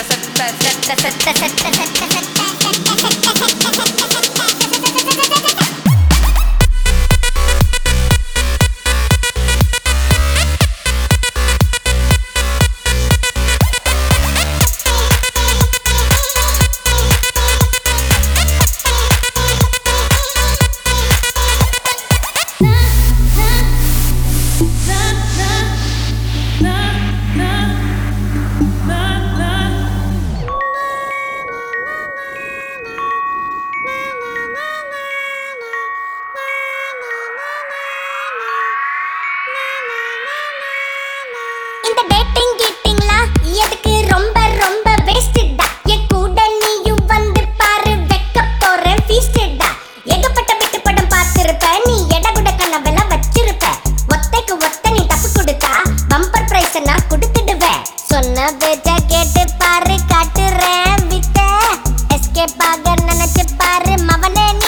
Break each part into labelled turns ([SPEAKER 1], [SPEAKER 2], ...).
[SPEAKER 1] இந்த டேட்டிங் கீட்டிங்லா எதுக்கு ரொம்ப ரொம்ப வேஸ்டடா என் கூட நீயும் வந்து பாரு வெக்க போறேன் ஃபீஸ்டடா ஏகப்பட்ட விட்டு படம் பார்த்திருப்ப நீ எட கூட கனவெல்லாம் வச்சிருப்ப ஒத்தைக்கு ஒத்த நீ தப்பு கொடுத்தா பம்பர் பிரைஸ் நான் கொடுத்துடுவேன் சொன்ன பேச்ச கேட்டு பாரு காட்டுறேன் வித்த எஸ்கேப் ஆக நினைச்சு பாரு மவனே நீ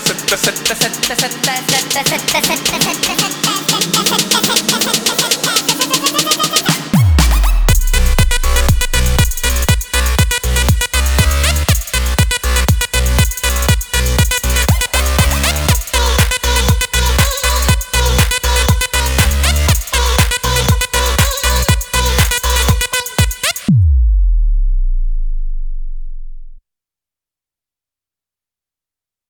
[SPEAKER 1] சட்டா